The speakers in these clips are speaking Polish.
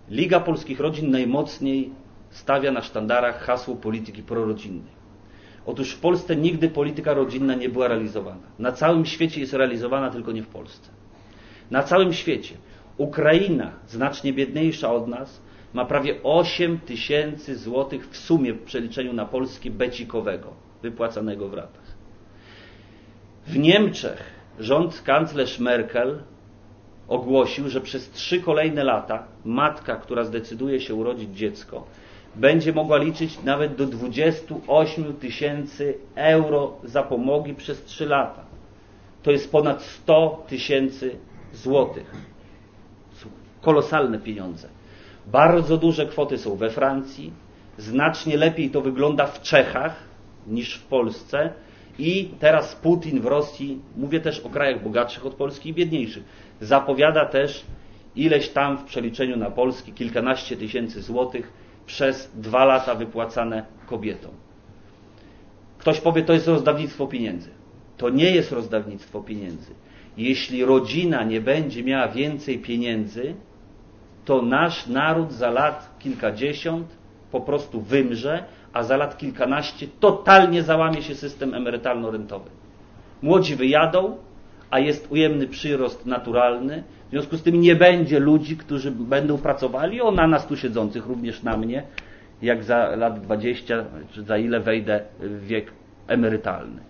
Liga Polskich Rodzin najmocniej stawia na sztandarach hasło polityki prorodzinnej. Otóż w Polsce nigdy polityka rodzinna nie była realizowana. Na całym świecie jest realizowana, tylko nie w Polsce. Na całym świecie. Ukraina, znacznie biedniejsza od nas, ma prawie 8 000 złotych w sumie w przeliczeniu na polski becikowego, wypłacanego w ratach. W Niemczech rząd kanclerz Merkel ogłosił, że przez 3 kolejne lata matka, która zdecyduje się urodzić dziecko, będzie mogła liczyć nawet do 28 000 euro zapomogi przez 3 lata. To jest ponad 100 000 złotych. Kolosalne pieniądze. Bardzo duże kwoty są we Francji, znacznie lepiej to wygląda w Czechach niż w Polsce i teraz Putin w Rosji, mówię też o krajach bogatszych od Polski i biedniejszych, zapowiada też ileś tam w przeliczeniu na polski kilkanaście tysięcy złotych przez 2 lata wypłacane kobietom. Ktoś powie, to jest rozdawnictwo pieniędzy. To nie jest rozdawnictwo pieniędzy. Jeśli rodzina nie będzie miała więcej pieniędzy, to nasz naród za lat kilkadziesiąt po prostu wymrze, a za lat kilkanaście totalnie załamie się system emerytalno-rentowy. Młodzi wyjadą, a jest ujemny przyrost naturalny, w związku z tym nie będzie ludzi, którzy będą pracowali, na nas tu siedzących, również na mnie, jak za lat 20, czy za ile wejdę w wiek emerytalny.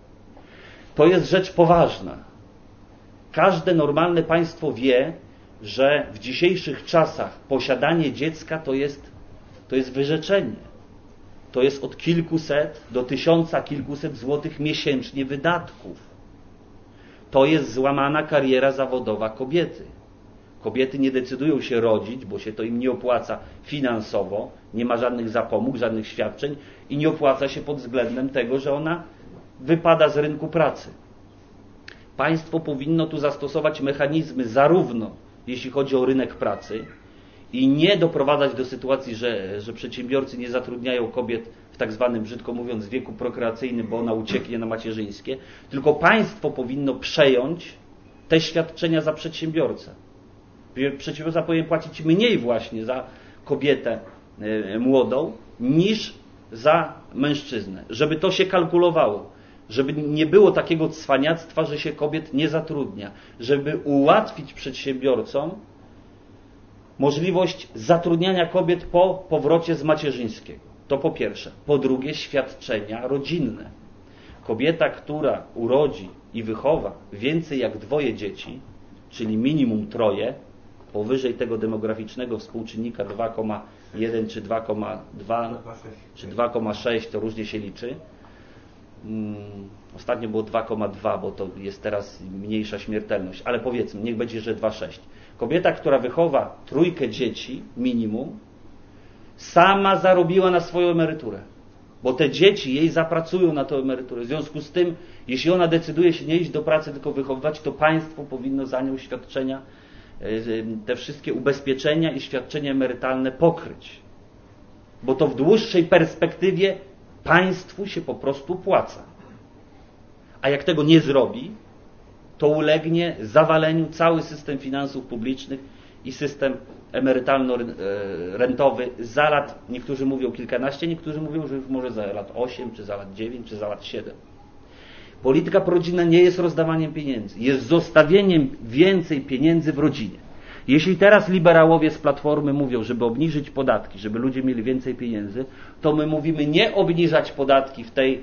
To jest rzecz poważna. Każde normalne państwo wie, że w dzisiejszych czasach posiadanie dziecka to jest wyrzeczenie. To jest od kilkuset do 1000 kilkuset złotych miesięcznie wydatków. To jest złamana kariera zawodowa kobiety. Kobiety nie decydują się rodzić, bo się to im nie opłaca finansowo, nie ma żadnych zapomóg, żadnych świadczeń i nie opłaca się pod względem tego, że ona wypada z rynku pracy. Państwo powinno tu zastosować mechanizmy zarówno jeśli chodzi o rynek pracy i nie doprowadzać do sytuacji, że przedsiębiorcy nie zatrudniają kobiet w tak zwanym, brzydko mówiąc, wieku prokreacyjnym, bo ona ucieknie na macierzyńskie, tylko państwo powinno przejąć te świadczenia za przedsiębiorcę. Przedsiębiorca powinien płacić mniej właśnie za kobietę młodą niż za mężczyznę, żeby to się kalkulowało, żeby nie było takiego cwaniactwa, że się kobiet nie zatrudnia, żeby ułatwić przedsiębiorcom możliwość zatrudniania kobiet po powrocie z macierzyńskiego. To po pierwsze. Po drugie, świadczenia rodzinne. Kobieta, która urodzi i wychowa więcej jak 2 dzieci, czyli minimum 3, powyżej tego demograficznego współczynnika 2,1 czy 2,2 czy 2,6, to różnie się liczy. Ostatnio było 2,2, bo to jest teraz mniejsza śmiertelność, ale powiedzmy, niech będzie, że 2,6. Kobieta, która wychowa 3 dzieci, minimum, sama zarobiła na swoją emeryturę, bo te dzieci jej zapracują na tę emeryturę. W związku z tym, jeśli ona decyduje się nie iść do pracy, tylko wychowywać, to państwo powinno za nią świadczenia, te wszystkie ubezpieczenia i świadczenia emerytalne pokryć. Bo to w dłuższej perspektywie państwu się po prostu opłaca. A jak tego nie zrobi, to ulegnie zawaleniu cały system finansów publicznych i system emerytalno-rentowy za lat, niektórzy mówią kilkanaście, niektórzy mówią, że już może za lat 8, czy za lat 9, czy za lat 7. Polityka prorodzinna nie jest rozdawaniem pieniędzy, jest zostawieniem więcej pieniędzy w rodzinie. Jeśli teraz liberałowie z Platformy mówią, żeby obniżyć podatki, żeby ludzie mieli więcej pieniędzy, to my mówimy nie obniżać podatki w tej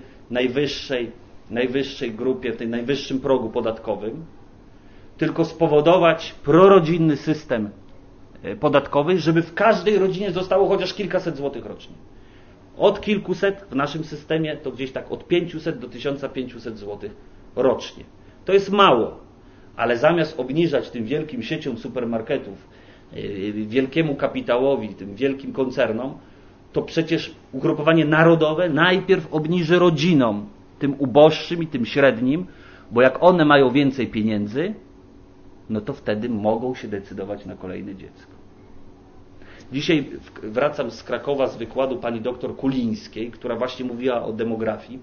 najwyższej grupie, w tym najwyższym progu podatkowym, tylko spowodować prorodzinny system podatkowy, żeby w każdej rodzinie zostało chociaż kilkaset złotych rocznie. Od kilkuset w naszym systemie to gdzieś tak od 500 do 1500 złotych rocznie. To jest mało, ale zamiast obniżać tym wielkim sieciom supermarketów, wielkiemu kapitałowi, tym wielkim koncernom, to przecież ugrupowanie narodowe najpierw obniży rodzinom, tym uboższym i tym średnim, bo jak one mają więcej pieniędzy, no to wtedy mogą się decydować na kolejne dziecko. Dzisiaj wracam z Krakowa z wykładu pani doktor Kulińskiej, która właśnie mówiła o demografii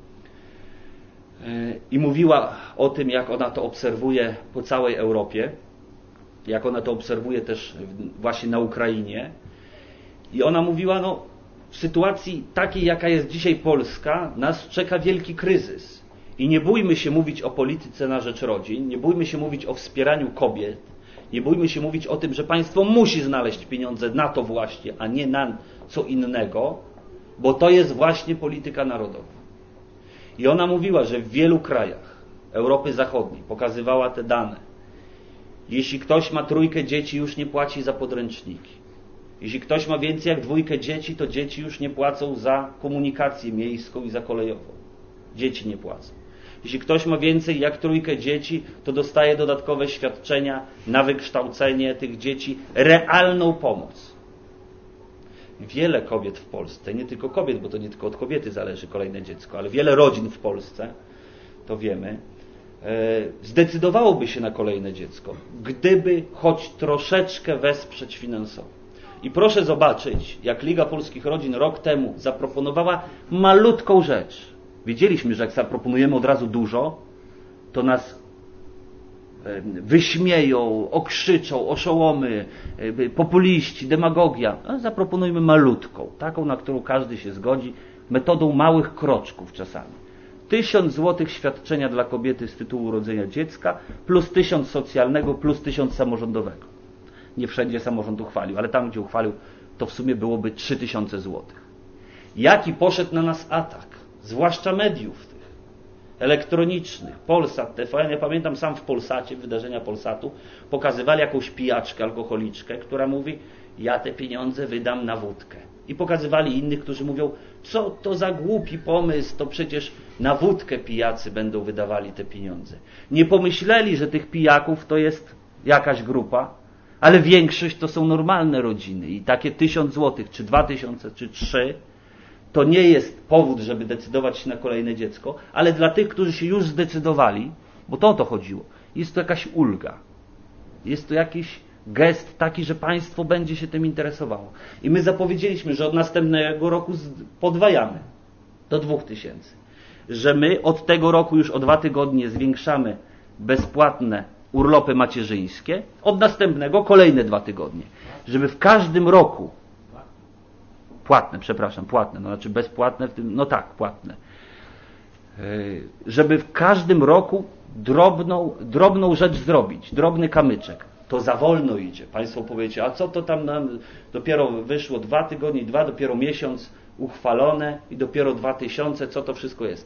i mówiła o tym, jak ona to obserwuje po całej Europie. jak ona to obserwuje też właśnie na Ukrainie. I ona mówiła, no w sytuacji takiej, jaka jest dzisiaj Polska, nas czeka wielki kryzys. I nie bójmy się mówić o polityce na rzecz rodzin, nie bójmy się mówić o wspieraniu kobiet, nie bójmy się mówić o tym, że państwo musi znaleźć pieniądze na to właśnie, a nie na co innego, bo to jest właśnie polityka narodowa. I ona mówiła, że w wielu krajach Europy Zachodniej, pokazywała te dane, jeśli ktoś ma 3 dzieci, już nie płaci za podręczniki. Jeśli ktoś ma więcej jak 2 dzieci, to dzieci już nie płacą za komunikację miejską i za kolejową. Dzieci nie płacą. Jeśli ktoś ma więcej jak 3 dzieci, to dostaje dodatkowe świadczenia na wykształcenie tych dzieci, realną pomoc. Wiele kobiet w Polsce, nie tylko kobiet, bo to nie tylko od kobiety zależy kolejne dziecko, ale wiele rodzin w Polsce, to wiemy, zdecydowałoby się na kolejne dziecko, gdyby choć troszeczkę wesprzeć finansowo. I proszę zobaczyć, jak Liga Polskich Rodzin rok temu zaproponowała malutką rzecz. Wiedzieliśmy, że jak zaproponujemy od razu dużo, to nas wyśmieją, okrzyczą, oszołomy, populiści, demagogia. A zaproponujmy malutką, taką, na którą każdy się zgodzi, metodą małych kroczków czasami. 1000 złotych świadczenia dla kobiety z tytułu urodzenia dziecka, plus 1000 socjalnego, plus 1000 samorządowego. Nie wszędzie samorząd uchwalił, ale tam, gdzie uchwalił, to w sumie byłoby 3000 złotych. Jaki poszedł na nas atak, zwłaszcza mediów tych elektronicznych, Polsat, TVN, ja pamiętam sam w Polsacie, wydarzenia Polsatu, pokazywali jakąś pijaczkę, alkoholiczkę, która mówi, ja te pieniądze wydam na wódkę. I pokazywali innych, którzy mówią, co to za głupi pomysł, to przecież na wódkę pijacy będą wydawali te pieniądze. Nie pomyśleli, że tych pijaków to jest jakaś grupa, ale większość to są normalne rodziny i takie 1000 złotych, czy 2000, czy 3, to nie jest powód, żeby decydować się na kolejne dziecko, ale dla tych, którzy się już zdecydowali, bo to o to chodziło, jest to jakaś ulga. Jest to jakiś gest taki, że państwo będzie się tym interesowało. I my zapowiedzieliśmy, że od następnego roku podwajamy do 2000. Że my od tego roku już o 2 tygodnie zwiększamy bezpłatne urlopy macierzyńskie, od następnego kolejne 2 tygodnie. Żeby w każdym roku płatne, no znaczy bezpłatne w tym, no tak, płatne. Żeby w każdym roku drobną rzecz zrobić, drobny kamyczek. To za wolno idzie. Państwo powiecie, a co to tam nam dopiero wyszło 2 tygodnie, dopiero miesiąc uchwalone i dopiero 2000, co to wszystko jest?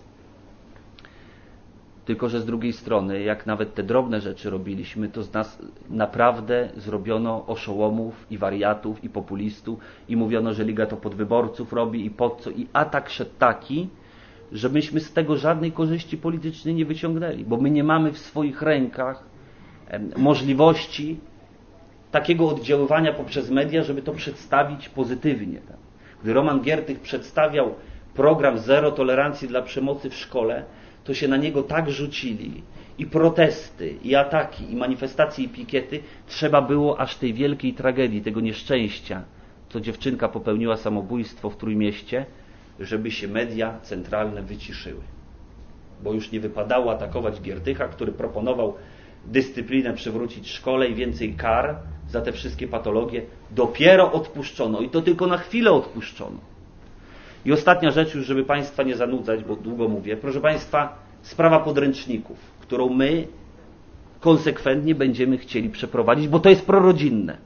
Tylko że z drugiej strony, jak nawet te drobne rzeczy robiliśmy, to z nas naprawdę zrobiono oszołomów i wariatów i populistów i mówiono, że Liga to pod wyborców robi i po co. I atak szedł taki, że myśmy z tego żadnej korzyści politycznej nie wyciągnęli, bo my nie mamy w swoich rękach możliwości takiego oddziaływania poprzez media, żeby to przedstawić pozytywnie. Gdy Roman Giertych przedstawiał program zero tolerancji dla przemocy w szkole, to się na niego tak rzucili i protesty, i ataki, i manifestacje, i pikiety, trzeba było aż tej wielkiej tragedii, tego nieszczęścia, co dziewczynka popełniła samobójstwo w Trójmieście, żeby się media centralne wyciszyły. Bo już nie wypadało atakować Giertycha, który proponował dyscyplinę przywrócić szkole i więcej kar za te wszystkie patologie. Dopiero odpuszczono i to tylko na chwilę odpuszczono. I ostatnia rzecz już, żeby Państwa nie zanudzać, bo długo mówię. Proszę Państwa, sprawa podręczników, którą my konsekwentnie będziemy chcieli przeprowadzić, bo to jest prorodzinne.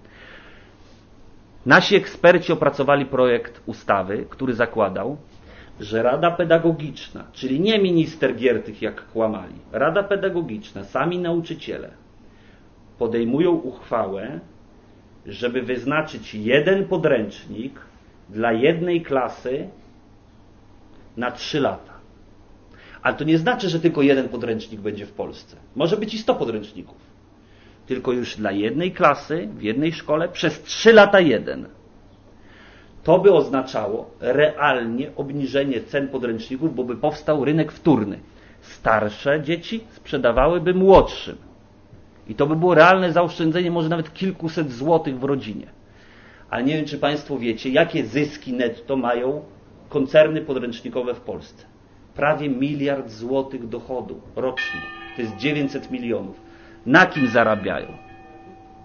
Nasi eksperci opracowali projekt ustawy, który zakładał, że Rada Pedagogiczna, czyli nie minister Giertych jak kłamali, Rada Pedagogiczna, sami nauczyciele podejmują uchwałę, żeby wyznaczyć jeden podręcznik dla jednej klasy na 3 lata. Ale to nie znaczy, że tylko jeden podręcznik będzie w Polsce. Może być i 100 podręczników. Tylko już dla jednej klasy, w jednej szkole, przez 3 lata jeden. To by oznaczało realnie obniżenie cen podręczników, bo by powstał rynek wtórny. Starsze dzieci sprzedawałyby młodszym. I to by było realne zaoszczędzenie może nawet kilkuset złotych w rodzinie. Ale nie wiem, czy Państwo wiecie, jakie zyski netto mają koncerny podręcznikowe w Polsce. Prawie 1 miliard złotych dochodu rocznie. To jest 900 milionów. Na kim zarabiają?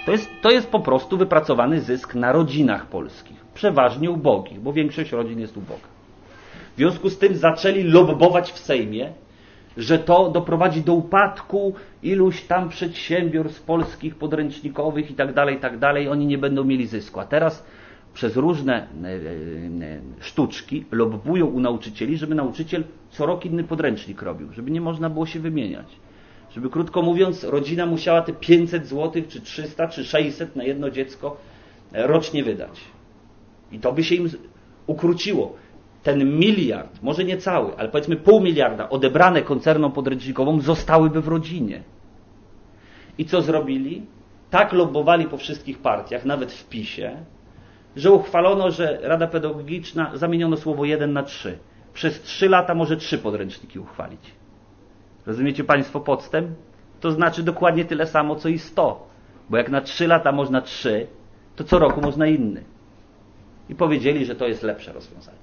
To jest po prostu wypracowany zysk na rodzinach polskich, przeważnie ubogich, bo większość rodzin jest uboga. W związku z tym zaczęli lobbować w Sejmie, że to doprowadzi do upadku iluś tam przedsiębiorstw polskich, podręcznikowych i tak dalej, oni nie będą mieli zysku. A teraz przez różne sztuczki lobbują u nauczycieli, żeby nauczyciel co rok inny podręcznik robił, żeby nie można było się wymieniać. Żeby, krótko mówiąc, rodzina musiała te 500 zł, czy 300, czy 600 na jedno dziecko rocznie wydać. I to by się im ukróciło. Ten miliard, może nie cały, ale powiedzmy 0,5 miliarda odebrane koncernom podręcznikowym zostałyby w rodzinie. I co zrobili? Tak lobbowali po wszystkich partiach, nawet w PiS-ie, że uchwalono, że Rada Pedagogiczna, zamieniono słowo 1 na 3. Przez 3 lata może 3 podręczniki uchwalić. Rozumiecie Państwo podstęp? To znaczy dokładnie tyle samo, co i 100. Bo jak na 3 lata można 3, to co roku można inny. I powiedzieli, że to jest lepsze rozwiązanie.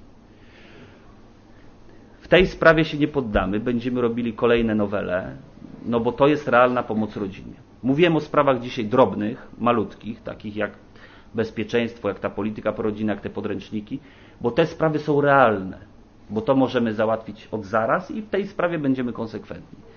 W tej sprawie się nie poddamy. Będziemy robili kolejne nowele, no bo to jest realna pomoc rodzinie. Mówiłem o sprawach dzisiaj drobnych, malutkich, takich jak bezpieczeństwo, jak ta polityka prorodzinna, jak te podręczniki, bo te sprawy są realne, bo to możemy załatwić od zaraz i w tej sprawie będziemy konsekwentni.